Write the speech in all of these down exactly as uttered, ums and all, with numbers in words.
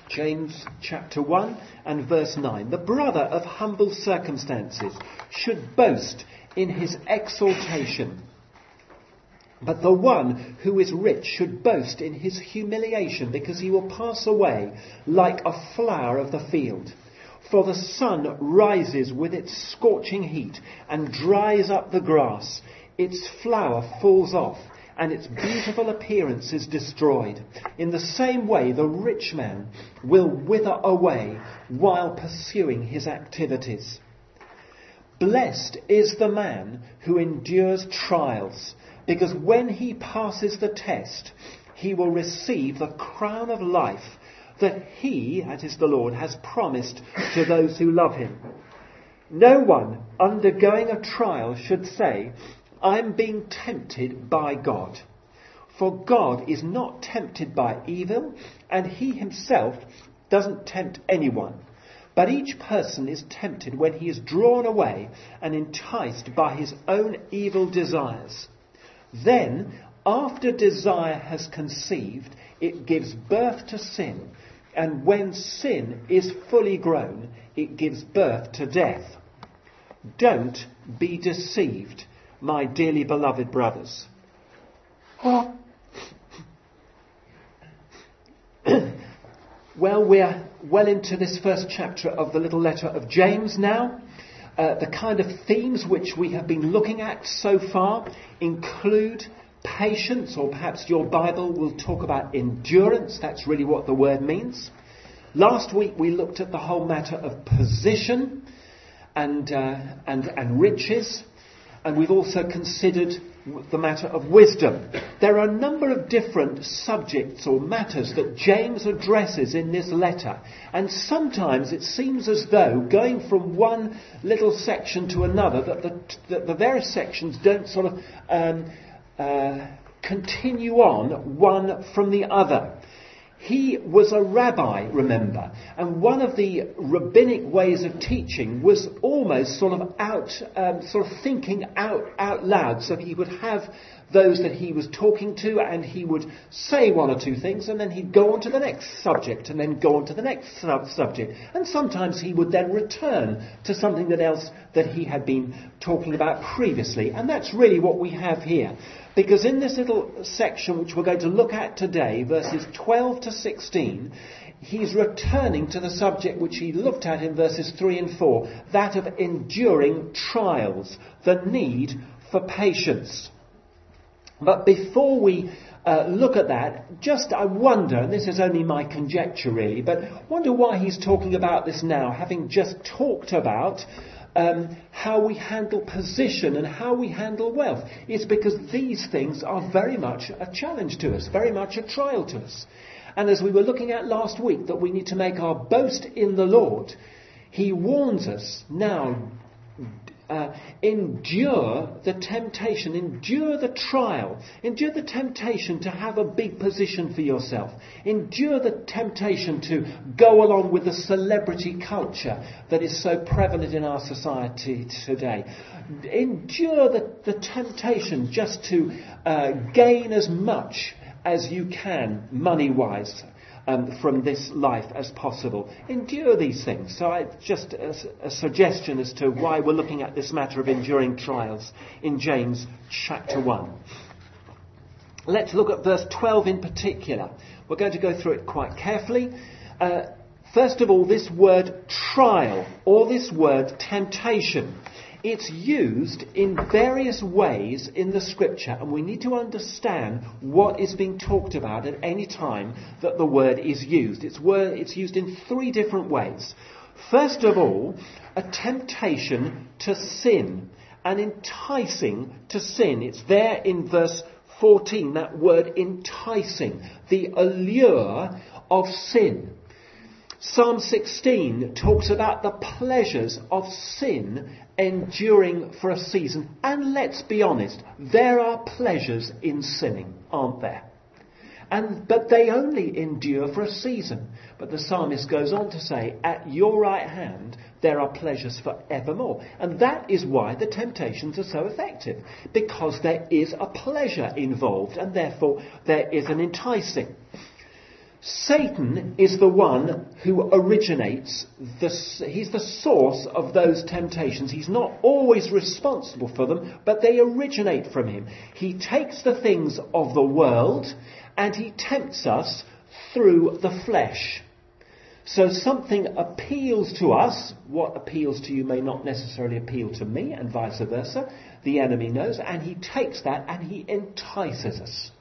James chapter one and verse nine. The brother of humble circumstances should boast in his exaltation, but the one who is rich should boast in his humiliation, because he will pass away like a flower of the field. For the sun rises with its scorching heat and dries up the grass. Its flower falls off, and its beautiful appearance is destroyed. In the same way, the rich man will wither away while pursuing his activities. Blessed is the man who endures trials, because when he passes the test, he will receive the crown of life that he, that is the Lord, has promised to those who love him. No one undergoing a trial should say, I'm being tempted by God. For God is not tempted by evil, and he himself doesn't tempt anyone. But each person is tempted when he is drawn away and enticed by his own evil desires. Then, after desire has conceived, it gives birth to sin. And when sin is fully grown, it gives birth to death. Don't be deceived, my dearly beloved brothers. Well, we're well into this first chapter of the little letter of James now. Uh, the kind of themes which we have been looking at so far include patience, or perhaps your Bible will talk about endurance. That's really what the word means. Last week we looked at the whole matter of position and uh, and and riches, and we've also considered the matter of wisdom. There are a number of different subjects or matters that James addresses in this letter, and sometimes it seems as though going from one little section to another, that the, that the various sections don't sort of um, uh, continue on one from the other. He was a rabbi, remember, and one of the rabbinic ways of teaching was almost sort of out, um, sort of thinking out, out loud. So he would have those that he was talking to, and he would say one or two things, and then he'd go on to the next subject, and then go on to the next sub- subject. And sometimes he would then return to something that else that he had been talking about previously. And that's really what we have here. Because in this little section, which we're going to look at today, verses twelve to sixteen, he's returning to the subject which he looked at in verses three and four, that of enduring trials, the need for patience. But before we uh, look at that, just I wonder, and this is only my conjecture really, but wonder why he's talking about this now, having just talked about Um, how we handle position and how we handle wealth. It's because these things are very much a challenge to us, very much a trial to us. And as we were looking at last week, that we need to make our boast in the Lord, he warns us now, uh, endure the temptation, endure the trial, endure the temptation to have a big position for yourself, endure the temptation to go along with the celebrity culture that is so prevalent in our society today. Endure the, the temptation just to uh, gain as much as you can money-wise Um, from this life as possible. Endure these things. So I, just a, a suggestion as to why we're looking at this matter of enduring trials in James chapter one. Let's look at verse twelve in particular. We're going to go through it quite carefully. Uh, first of all, this word trial, or this word temptation. It's used in various ways in the scripture, and we need to understand what is being talked about at any time that the word is used. It's, word, it's used in three different ways. First of all, a temptation to sin, an enticing to sin. It's there in verse fourteen, that word enticing, the allure of sin. Psalm sixteen talks about the pleasures of sin enduring for a season. And let's be honest, there are pleasures in sinning, aren't there? And but they only endure for a season. But the psalmist goes on to say, at your right hand there are pleasures forevermore. And that is why the temptations are so effective. Because there is a pleasure involved, and therefore there is an enticing. Satan is the one who originates, the, he's the source of those temptations. He's not always responsible for them, but they originate from him. He takes the things of the world and he tempts us through the flesh. So something appeals to us. What appeals to you may not necessarily appeal to me, and vice versa. The enemy knows, and he takes that and he entices us.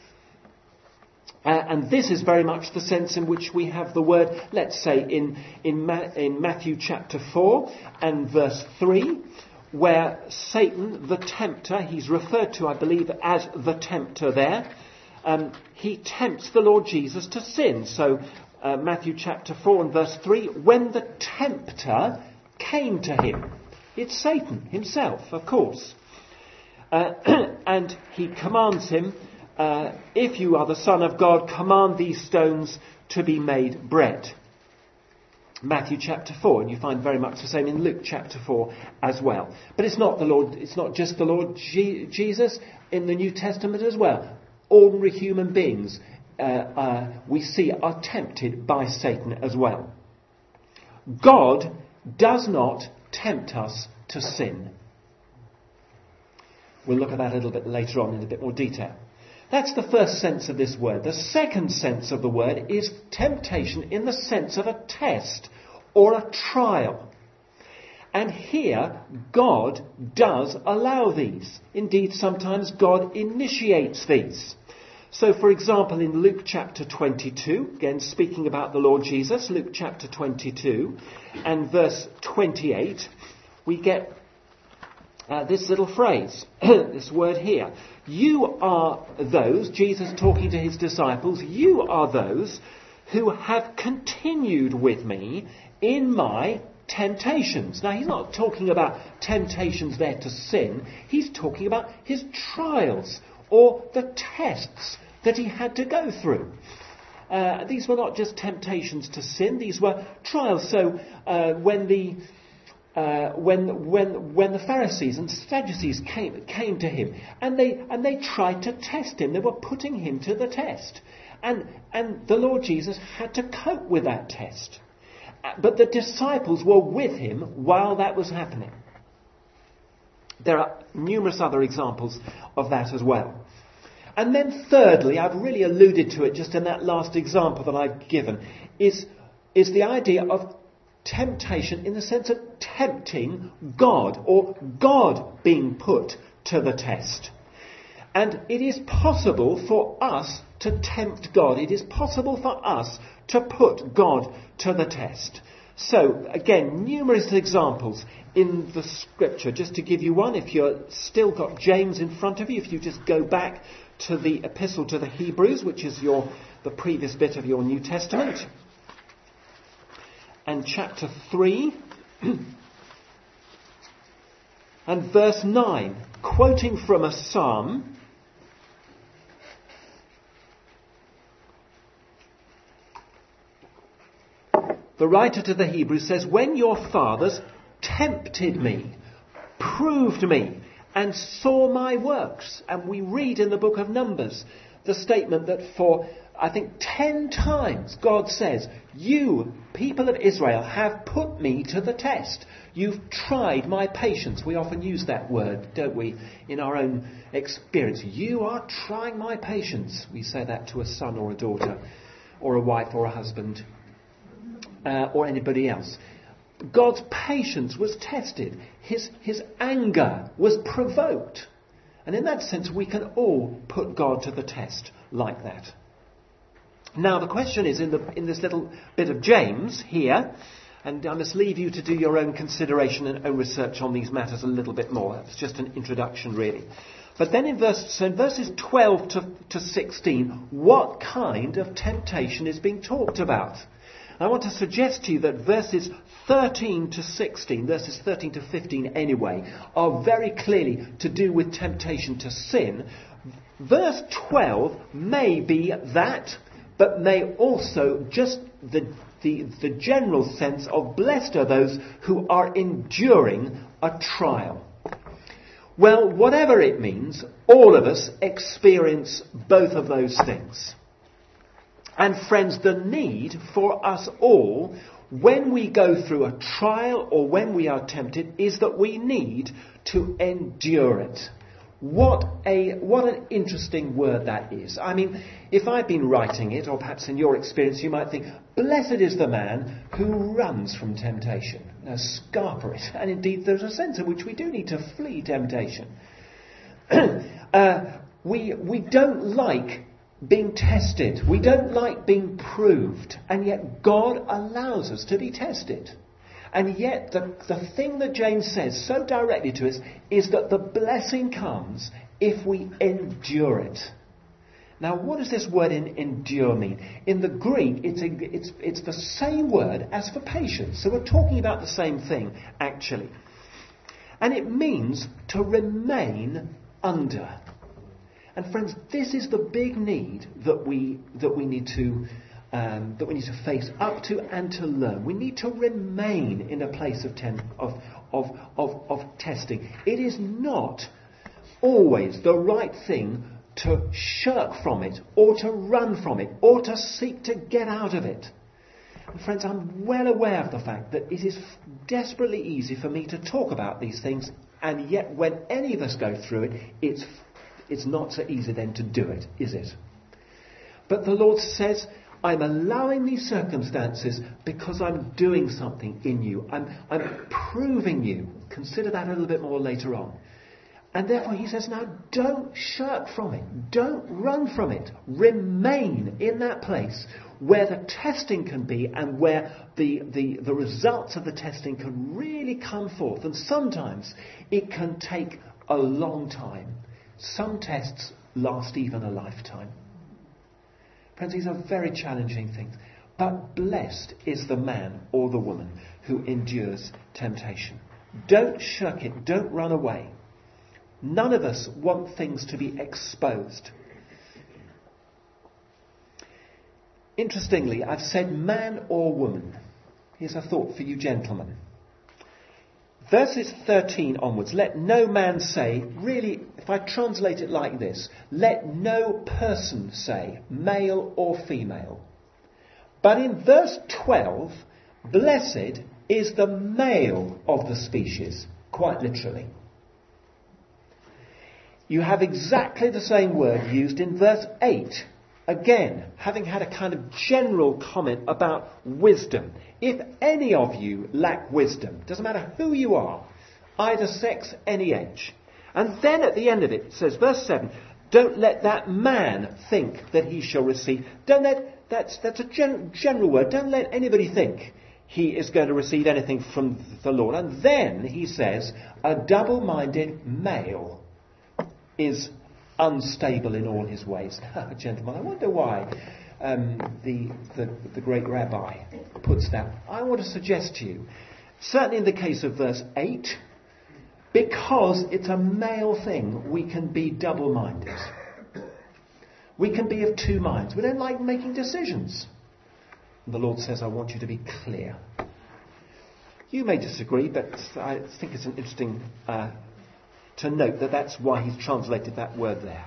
Uh, and this is very much the sense in which we have the word, let's say, in, in, Ma- in Matthew chapter four and verse three, where Satan, the tempter, he's referred to, I believe, as the tempter there, um, he tempts the Lord Jesus to sin. So uh, Matthew chapter four and verse three, when the tempter came to him, it's Satan himself, of course, uh, and he commands him, Uh, if you are the Son of God, command these stones to be made bread. Matthew chapter four, and you find very much the same in Luke chapter four as well. But it's not the Lord, it's not just the Lord G- Jesus in the New Testament as well. Ordinary human beings, uh, uh, we see, are tempted by Satan as well. God does not tempt us to sin. We'll look at that a little bit later on in a bit more detail. That's the first sense of this word. The second sense of the word is temptation in the sense of a test or a trial. And here, God does allow these. Indeed, sometimes God initiates these. So, for example, in Luke chapter twenty-two, again speaking about the Lord Jesus, Luke chapter twenty-two and verse twenty-eight, we get uh, this little phrase, this word here. You are those, Jesus talking to his disciples, you are those who have continued with me in my temptations. Now, he's not talking about temptations there to sin. He's talking about his trials or the tests that he had to go through. Uh, these were not just temptations to sin. These were trials. So uh, when the Uh, when when when the Pharisees and Sadducees came came to him and they and they tried to test him, they were putting him to the test, and and the Lord Jesus had to cope with that test. But the disciples were with him while that was happening. There are numerous other examples of that as well. And then thirdly, I've really alluded to it just in that last example that I've given, is is the idea of temptation in the sense of tempting God, or God being put to the test. And it is possible for us to tempt God. It is possible for us to put God to the test. So, again, numerous examples in the scripture. Just to give you one, if you've still got James in front of you, if you just go back to the epistle to the Hebrews, which is your the previous bit of your New Testament, and chapter three and verse nine, quoting from a psalm, the writer to the Hebrews says, when your fathers tempted me, proved me, and saw my works. And we read in the book of Numbers the statement that for, I think, ten times God says, you, people of Israel, have put me to the test. You've tried my patience. We often use that word, don't we, in our own experience. You are trying my patience. We say that to a son or a daughter or a wife or a husband uh, or anybody else. God's patience was tested. His, his anger was provoked. And in that sense, we can all put God to the test like that. Now, the question is, in, the, in this little bit of James here, and I must leave you to do your own consideration and own research on these matters a little bit more. It's just an introduction, really. But then in, verse, so in verses twelve to, to sixteen, what kind of temptation is being talked about? I want to suggest to you that verses thirteen to sixteen, verses thirteen to fifteen anyway, are very clearly to do with temptation to sin. Verse twelve may be that, but may also just the, the, the general sense of blessed are those who are enduring a trial. Well, whatever it means, all of us experience both of those things. And friends, the need for us all, when we go through a trial or when we are tempted, is that we need to endure it. What a what an interesting word that is. I mean, if I'd been writing it, or perhaps in your experience, you might think, blessed is the man who runs from temptation. Now, scarper it. And indeed, there's a sense in which we do need to flee temptation. uh, we we don't like being tested. We don't like being proved. And yet God allows us to be tested. And yet the, the thing that James says so directly to us is that the blessing comes if we endure it. Now, what does this word in, endure mean? In the Greek, it's, a, it's, it's the same word as for patience. So we're talking about the same thing, actually. And it means to remain under. And friends, this is the big need that we that we need to um, that we need to face up to and to learn. We need to remain in a place of ten, of, of of of testing. It is not always the right thing to shirk from it, or to run from it, or to seek to get out of it. And friends, I'm well aware of the fact that it is desperately easy for me to talk about these things, and yet when any of us go through it, it's it's not so easy then to do it, is it? But the Lord says, I'm allowing these circumstances because I'm doing something in you. I'm, I'm proving you. Consider that a little bit more later on. And therefore he says, now don't shirk from it. Don't run from it. Remain in that place where the testing can be and where the, the, the results of the testing can really come forth. And sometimes it can take a long time. Some tests last even a lifetime. Friends, these are very challenging things. But blessed is the man or the woman who endures temptation. Don't shirk it. Don't run away. None of us want things to be exposed. Interestingly, I've said man or woman. Here's a thought for you gentlemen. Verses thirteen onwards, let no man say, really, if I translate it like this, let no person say, male or female. But in verse twelve, blessed is the male of the species, quite literally. You have exactly the same word used in verse eight. Again, having had a kind of general comment about wisdom. If any of you lack wisdom, doesn't matter who you are, either sex, any age. And then at the end of it, it says, verse seven, don't let that man think that he shall receive. Don't let, that's, that's a gen, general word, don't let anybody think he is going to receive anything from the Lord. And then he says, a double-minded male is unstable in all his ways. Gentlemen, I wonder why um, the, the the great rabbi puts that. I want to suggest to you, certainly in the case of verse eight, because it's a male thing, we can be double-minded. We can be of two minds. We don't like making decisions. And the Lord says, I want you to be clear. You may disagree, but I think it's an interesting uh, to note that that's why he's translated that word there.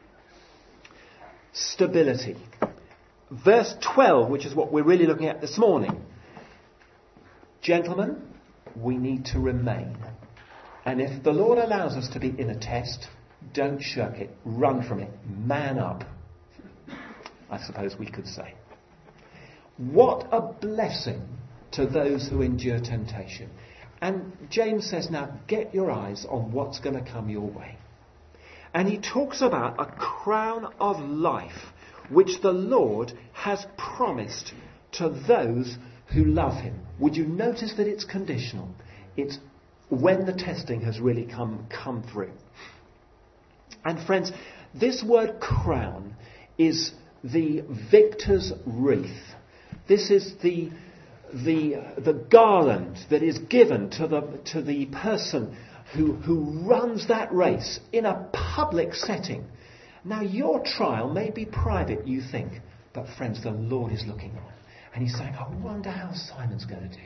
Stability. Verse twelve, which is what we're really looking at this morning. Gentlemen, we need to remain. And if the Lord allows us to be in a test, don't shirk it. Run from it. Man up, I suppose we could say. What a blessing to those who endure temptation. And James says, now get your eyes on what's going to come your way. And he talks about a crown of life which the Lord has promised to those who love him. Would you notice that it's conditional? It's when the testing has really come, come through. And friends, this word crown is the victor's wreath. This is the the the garland that is given to the to the person who who runs that race in a public setting. Now your trial may be private, you think, but friends, the Lord is looking on, and he's saying, I wonder how Simon's going to do.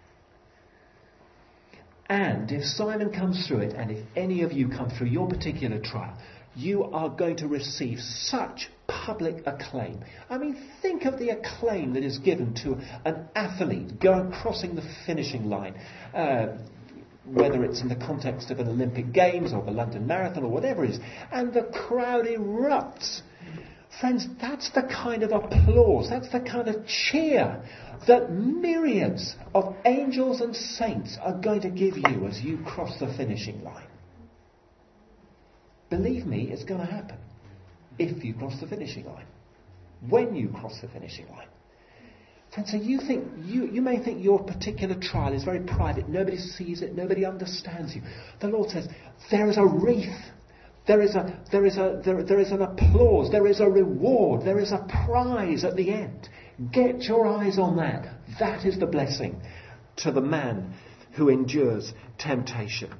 And if Simon comes through it, and if any of you come through your particular trial, you are going to receive such public acclaim. I mean, think of the acclaim that is given to an athlete going crossing the finishing line, uh, whether it's in the context of an Olympic Games or the London Marathon or whatever it is, and the crowd erupts. Friends, that's the kind of applause, that's the kind of cheer that myriads of angels and saints are going to give you as you cross the finishing line. Believe me, it's going to happen if you cross the finishing line. When you cross the finishing line. Friends, so you think you, you may think your particular trial is very private. Nobody sees it. Nobody understands you. The Lord says there is a wreath. There is a there is a there, there is an applause. There is a reward. There is a prize at the end. Get your eyes on that. That is the blessing to the man who endures temptation.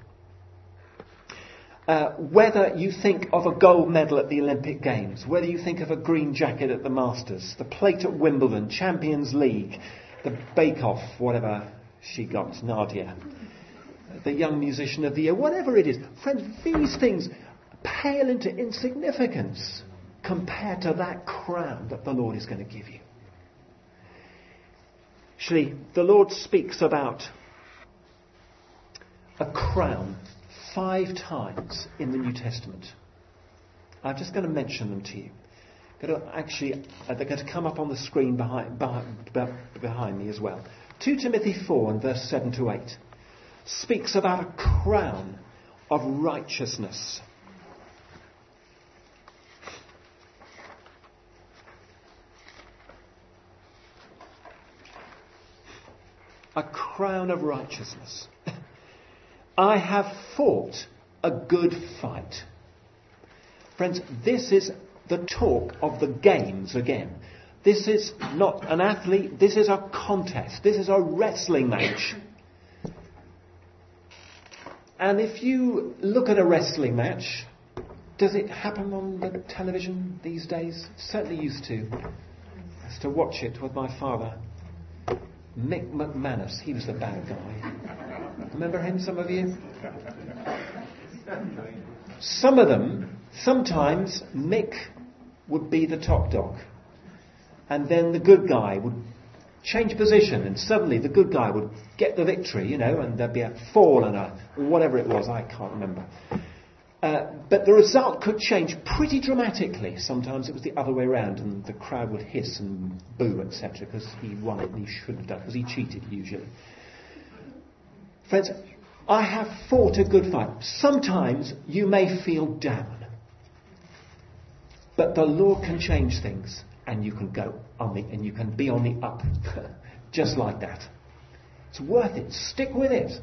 Uh, whether you think of a gold medal at the Olympic Games, whether you think of a green jacket at the Masters, the plate at Wimbledon, Champions League, the Bake Off, whatever she got, Nadia, the Young Musician of the Year, whatever it is. Friends, these things pale into insignificance compared to that crown that the Lord is going to give you. Actually, the Lord speaks about a crown five times in the New Testament. I'm just going to mention them to you. Going to actually, uh, they're going to come up on the screen behind, behind, behind me as well. Second Timothy four and verse seven to eight speaks about a crown of righteousness. A crown of righteousness. I have fought a good fight. Friends, this is the talk of the games again. This is not an athlete, this is a contest. This is a wrestling match. And if you look at a wrestling match, does it happen on the television these days? Certainly used to. I used to watch it with my father. Mick McManus, he was the bad guy. Remember him, some of you? Some of them, sometimes Mick would be the top dog. And then the good guy would change position and suddenly the good guy would get the victory, you know, and there'd be a fall and a whatever it was, I can't remember. Uh, but the result could change pretty dramatically. Sometimes it was the other way around and the crowd would hiss and boo, et cetera, because he won it and he shouldn't have done, because he cheated usually. Friends, I have fought a good fight. Sometimes you may feel down. But the Lord can change things and you can go on the, and you can be on the up. Just like that. It's worth it. Stick with it.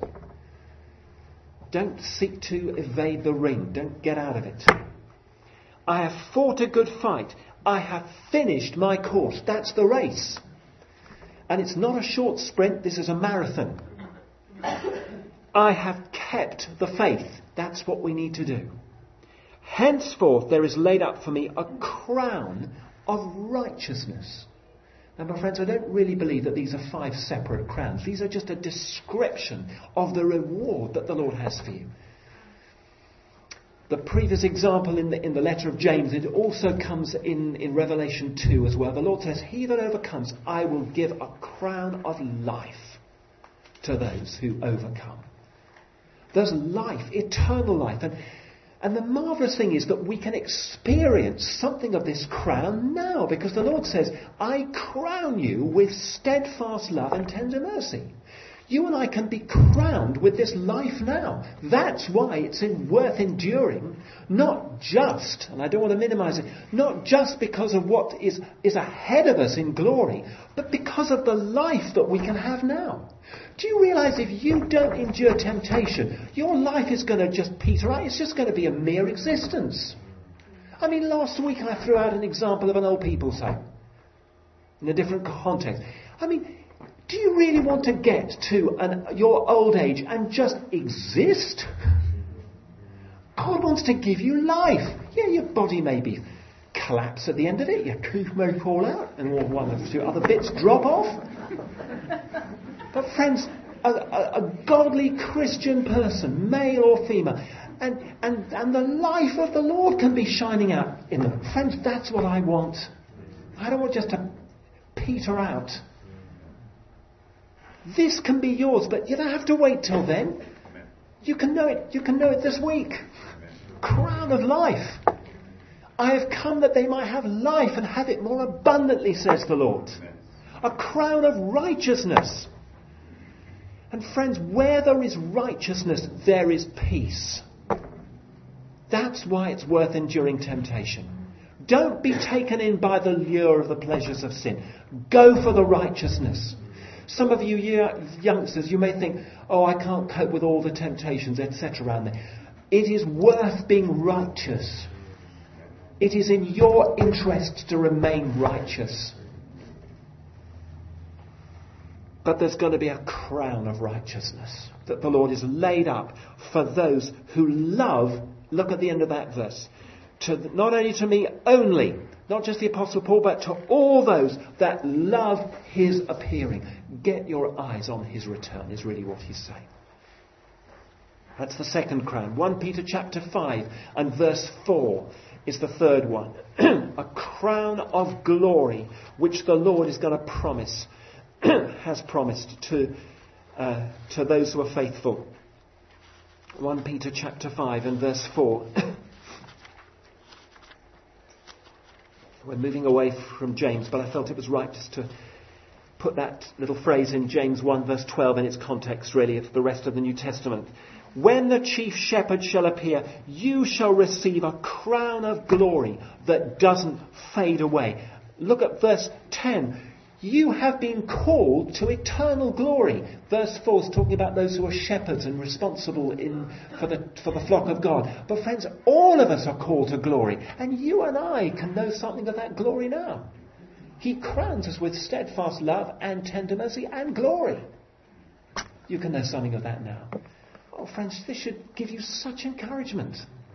Don't seek to evade the ring. Don't get out of it. I have fought a good fight. I have finished my course. That's the race. And it's not a short sprint. This is a marathon. I have kept the faith. That's what we need to do. Henceforth there is laid up for me a crown of righteousness. Now, my friends, I don't really believe that these are five separate crowns. These are just a description of the reward that the Lord has for you. The previous example in the, in the letter of James, it also comes in, in Revelation two as well. The Lord says, he that overcomes, I will give a crown of life to those who overcome. There's life, eternal life. And And the marvellous thing is that we can experience something of this crown now, because the Lord says, I crown you with steadfast love and tender mercy. You and I can be crowned with this life now. That's why it's in worth enduring, not just, and I don't want to minimise it, not just because of what is, is ahead of us in glory, but because of the life that we can have now. Do you realise if you don't endure temptation, your life is going to just peter out? It's just going to be a mere existence. I mean, last week I threw out an example of an old people's home in a different context. I mean, do you really want to get to an, your old age and just exist? God wants to give you life. Yeah, your body may be collapse at the end of it, your tooth may fall out, and one or two other bits drop off. But friends, a, a, a godly Christian person, male or female, and, and, and the life of the Lord can be shining out in them. Friends, that's what I want. I don't want just to peter out. This can be yours, but you don't have to wait till then. You can know it. You can know it this week. Crown of life. I have come that they might have life and have it more abundantly, says the Lord. A crown of righteousness. And friends, where there is righteousness, there is peace. That's why it's worth enduring temptation. Don't be taken in by the lure of the pleasures of sin. Go for the righteousness. Some of you youngsters, you may think, oh, I can't cope with all the temptations, et cetera around there. It is worth being righteous. It is in your interest to remain righteous. But there's going to be a crown of righteousness that the Lord has laid up for those who love, look at the end of that verse, to not only to me only, not just the Apostle Paul, but to all those that love his appearing. Get your eyes on his return is really what he's saying. That's the second crown. First Peter chapter five and verse four is the third one. A crown of glory which the Lord is going to promise, has promised to uh, to those who are faithful. First Peter chapter five and verse four. We're moving away from James, but I felt it was right just to put that little phrase in James one verse twelve in its context, really, of the rest of the New Testament. When the chief shepherd shall appear, you shall receive a crown of glory that doesn't fade away. Look at verse ten. You have been called to eternal glory. Verse four is talking about those who are shepherds and responsible in for the for the flock of God. But friends, all of us are called to glory. And you and I can know something of that glory now. He crowns us with steadfast love and tender mercy and glory. You can know something of that now. Oh, friends, this should give you such encouragement.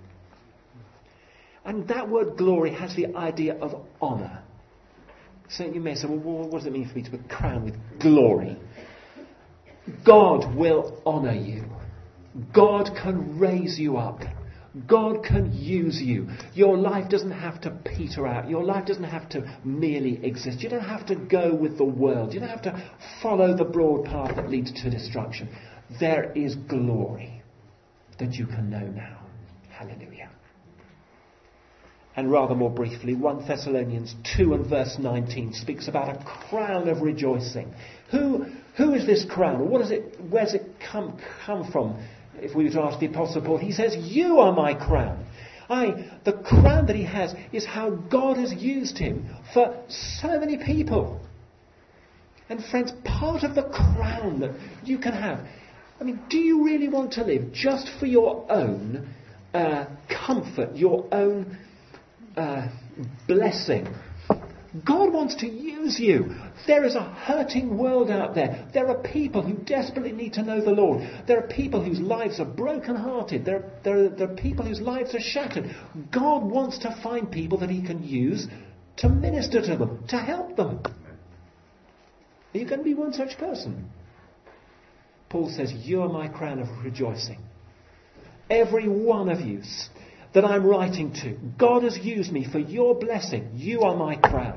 And that word glory has the idea of honour. So you may say, well, what does it mean for me to be crowned with glory? God will honour you. God can raise you up. God can use you. Your life doesn't have to peter out. Your life doesn't have to merely exist. You don't have to go with the world. You don't have to follow the broad path that leads to destruction. There is glory that you can know now. Hallelujah. And rather more briefly, First Thessalonians two and verse nineteen speaks about a crown of rejoicing. Who, who is this crown? What is it? Where does it come, come from? If we were to ask the Apostle Paul, he says, you are my crown. I, the crown that he has is how God has used him for so many people. And friends, part of the crown that you can have, I mean, do you really want to live just for your own uh, comfort, your own uh, blessing? God wants to use you. There is a hurting world out there. There are people who desperately need to know the Lord. There are people whose lives are broken-hearted. There, there, there are people whose lives are shattered. God wants to find people that he can use to minister to them, to help them. Are you going to be one such person? Paul says, you are my crown of rejoicing. Every one of you that I'm writing to, God has used me for your blessing. You are my crown.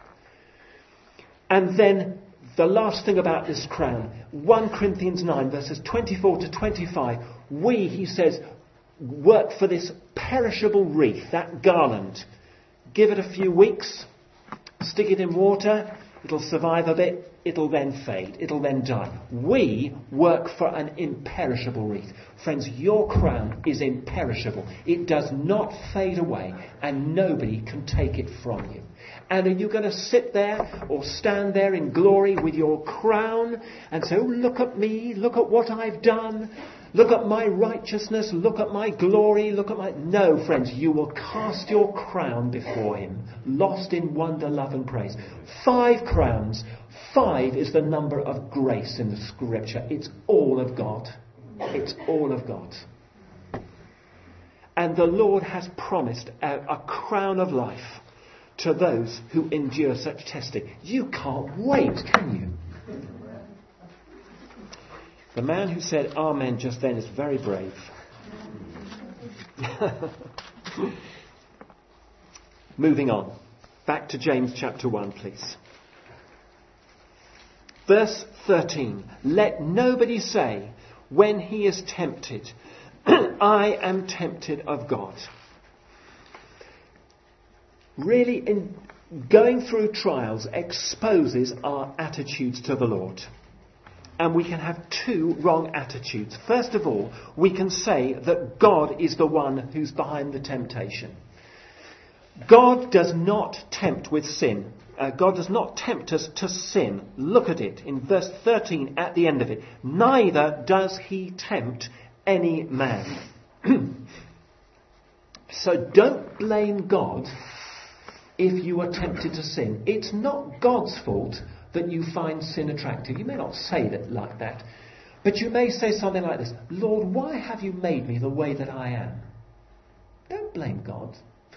And then the last thing about this crown, First Corinthians nine verses twenty-four to twenty-five, we, he says, work for this perishable wreath, that garland. Give it a few weeks, stick it in water, it'll survive a bit, it'll then fade, it'll then die. We work for an imperishable wreath. Friends, your crown is imperishable. It does not fade away, and nobody can take it from you. And are you going to sit there or stand there in glory with your crown and say, oh, look at me, look at what I've done, look at my righteousness, look at my glory, look at my... No, friends, you will cast your crown before him, lost in wonder, love and praise. Five crowns. Five is the number of grace in the scripture. It's all of God. It's all of God. And the Lord has promised a, a crown of life to those who endure such testing. You can't wait, can you? The man who said amen just then is very brave. Moving on. Back to James chapter one, please. Verse thirteen. Let nobody say when he is tempted, I am tempted of God. Really, in going through trials exposes our attitudes to the Lord. And we can have two wrong attitudes. First of all, we can say that God is the one who's behind the temptation. God does not tempt with sin. Uh, God does not tempt us to sin. Look at it in verse thirteen at the end of it. Neither does he tempt any man. So don't blame God if you are tempted to sin. It's not God's fault that you find sin attractive. You may not say that like that, but you may say something like this: Lord, why have you made me the way that I am? Don't blame God.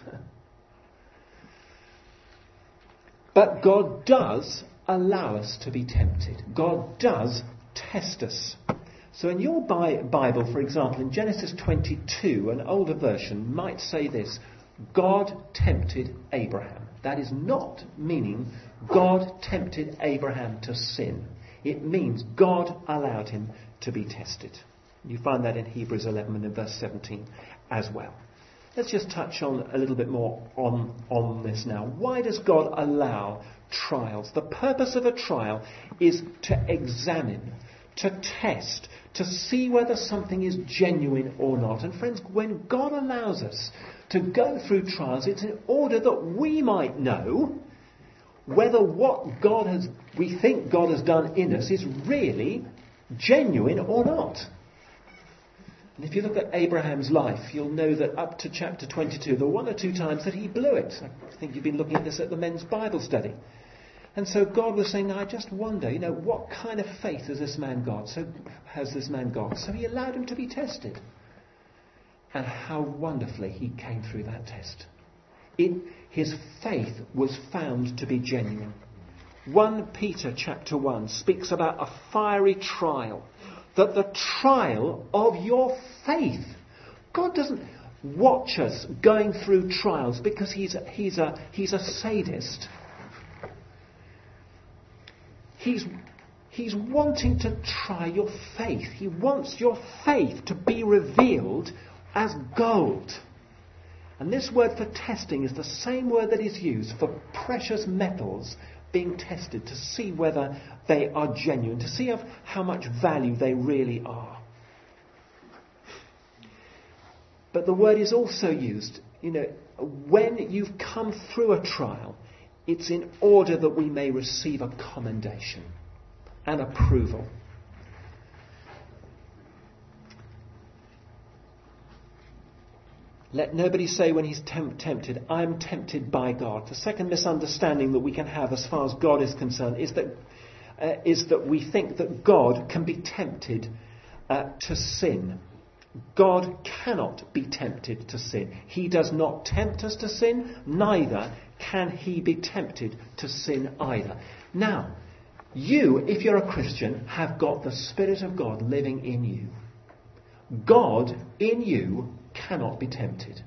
But God does allow us to be tempted. God does test us. So in your Bible, for example, in Genesis twenty-two, an older version might say this: God tempted Abraham. That is not meaning God tempted Abraham to sin. It means God allowed him to be tested. You find that in Hebrews eleven and in verse seventeen as well. Let's just touch on a little bit more on, on this now. Why does God allow trials? The purpose of a trial is to examine, to test, to see whether something is genuine or not. And friends, when God allows us to go through trials, it's in order that we might know whether what God has, we think God has done in us is really genuine or not. And if you look at Abraham's life, you'll know that up to chapter twenty-two, there were one or two times that he blew it. I think you've been looking at this at the men's Bible study. And so God was saying, I just wonder, you know, what kind of faith has this man got? So has this man got? So he allowed him to be tested. And how wonderfully he came through that test. It, his faith was found to be genuine. First Peter chapter one speaks about a fiery trial. That the trial of your faith. God doesn't watch us going through trials because he's a, he's a, he's a sadist. He's, he's wanting to try your faith. He wants your faith to be revealed as gold. And this word for testing is the same word that is used for precious metals being tested to see whether they are genuine, to see of how much value they really are. But the word is also used, you know, when you've come through a trial, it's in order that we may receive a commendation and approval. Let nobody say when he's temp- tempted, I'm tempted by God. The second misunderstanding that we can have as far as God is concerned is that uh, is that we think that God can be tempted uh, to sin. God cannot be tempted to sin. He does not tempt us to sin, neither can he be tempted to sin either. Now, you, if you're a Christian, have got the Spirit of God living in you. God in you cannot be tempted.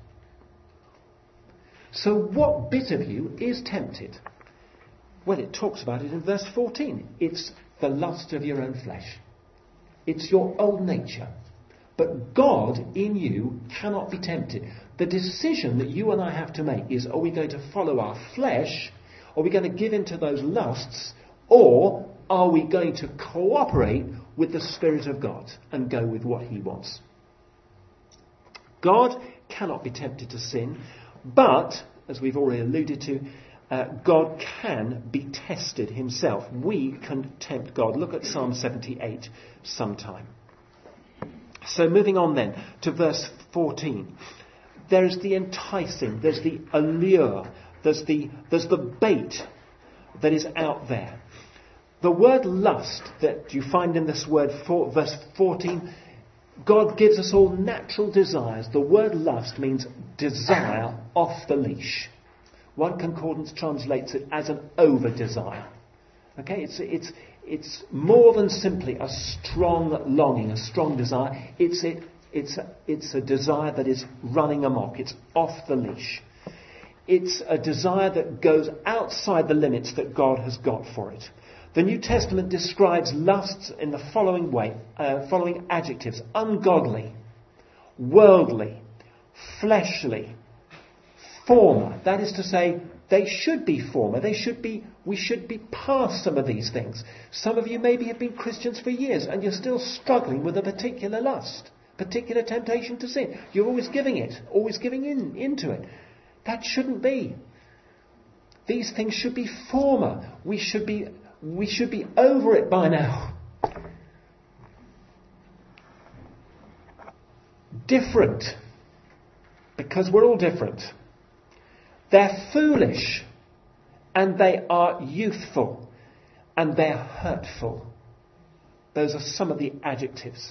So what bit of you is tempted? Well, it talks about it in verse fourteen. It's the lust of your own flesh. It's your old nature. But God in you cannot be tempted. The decision that you and I have to make is, are we going to follow our flesh? Are we going to give in to those lusts? Or are we going to cooperate with the Spirit of God and go with what he wants? God cannot be tempted to sin, but, as we've already alluded to, uh, God can be tested himself. We can tempt God. Look at Psalm seventy-eight sometime. So moving on then to verse fourteen. There's the enticing, there's the allure, there's the, there's the bait that is out there. The word lust that you find in this word, for, verse fourteen, God gives us all natural desires. The word lust means desire off the leash. One concordance translates it as an over-desire. Okay, it's it's it's more than simply a strong longing, a strong desire. It's it it's a, it's a desire that is running amok. It's off the leash. It's a desire that goes outside the limits that God has got for it. The New Testament describes lusts in the following way, uh, following adjectives: ungodly, worldly, fleshly, former. That is to say, they should be former. They should be. We should be past some of these things. Some of you maybe have been Christians for years and you're still struggling with a particular lust, particular temptation to sin. You're always giving it, always giving in into it. That shouldn't be. These things should be former. We should be. We should be over it by now. Different, because we're all different. They're foolish, and they are youthful, and they're hurtful. Those are some of the adjectives.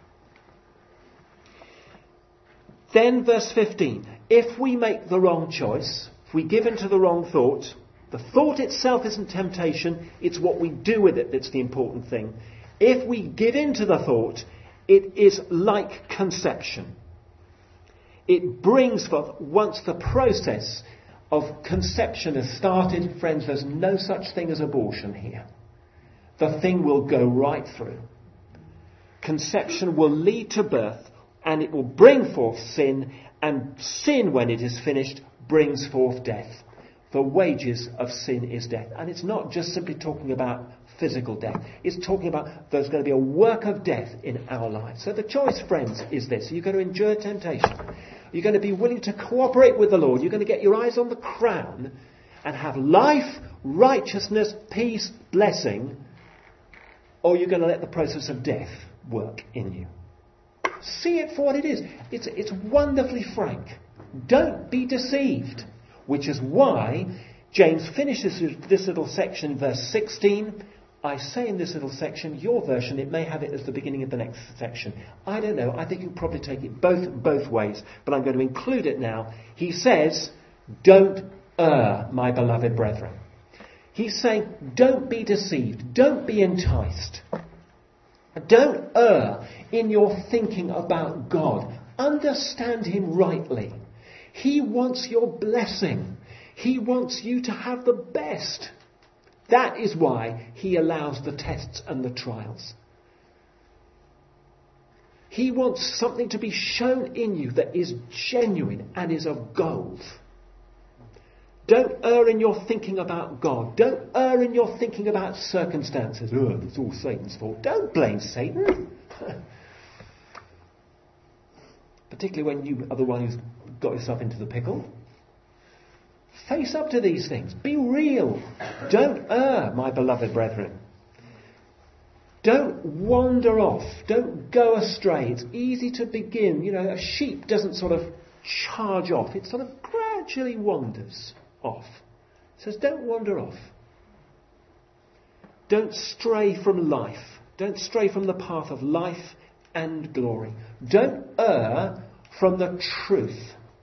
Then verse fifteen. If we make the wrong choice, if we give in to the wrong thought, the thought itself isn't temptation, it's what we do with it that's the important thing. If we give in to the thought, it is like conception. It brings forth, once the process of conception has started, friends, there's no such thing as abortion here. The thing will go right through. Conception will lead to birth, and it will bring forth sin, and sin, when it is finished, brings forth death. The wages of sin is death. And it's not just simply talking about physical death. It's talking about there's going to be a work of death in our lives. So the choice, friends, is this. You're going to endure temptation. You're going to be willing to cooperate with the Lord. You're going to get your eyes on the crown and have life, righteousness, peace, blessing. Or you're going to let the process of death work in you. See it for what it is. It's, it's wonderfully frank. Don't be deceived. Which is why James finishes this little section, verse sixteen. I say in this little section, your version, it may have it as the beginning of the next section. I don't know. I think you probably take it both both ways, but I'm going to include it now. He says, don't err, my beloved brethren. He's saying, don't be deceived. Don't be enticed. Don't err in your thinking about God. Understand him rightly. He wants your blessing. He wants you to have the best. That is why he allows the tests and the trials. He wants something to be shown in you that is genuine and is of gold. Don't err in your thinking about God. Don't err in your thinking about circumstances. Oh, it's all Satan's fault. Don't blame Satan. Particularly when you are the one who's got yourself into the pickle. Face up to these things. Be real. Don't err, my beloved brethren. Don't wander off. Don't go astray. It's easy to begin. You know, a sheep doesn't sort of charge off. It sort of gradually wanders off. It says, don't wander off. Don't stray from life. Don't stray from the path of life and glory. Don't err from the truth.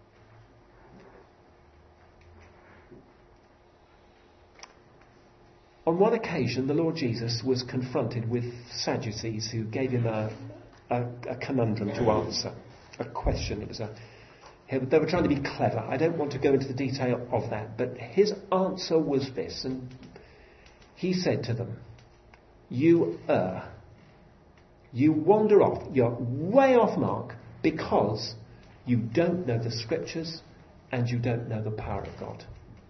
On one occasion, the Lord Jesus was confronted with Sadducees who gave him a, a, a conundrum to answer, a question. It was a, they were trying to be clever. I don't want to go into the detail of that, but his answer was this, and he said to them, you err. You wander off. You're way off mark because you don't know the Scriptures and you don't know the power of God.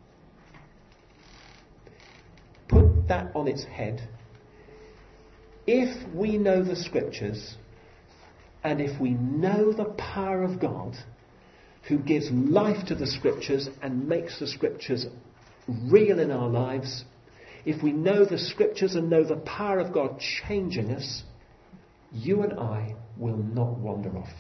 Put that on its head. If we know the Scriptures and if we know the power of God, who gives life to the Scriptures and makes the Scriptures real in our lives, if we know the Scriptures and know the power of God changing us, you and I will not wander off.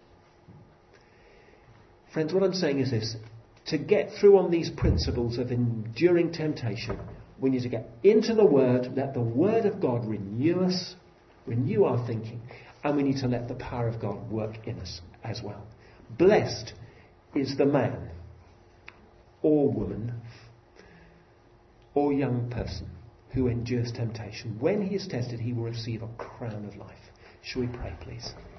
Friends, what I'm saying is this. To get through on these principles of enduring temptation, we need to get into the Word, let the Word of God renew us, renew our thinking, and we need to let the power of God work in us as well. Blessed is the man, or woman, or young person who endures temptation. When he is tested, he will receive a crown of life. Shall we pray, please?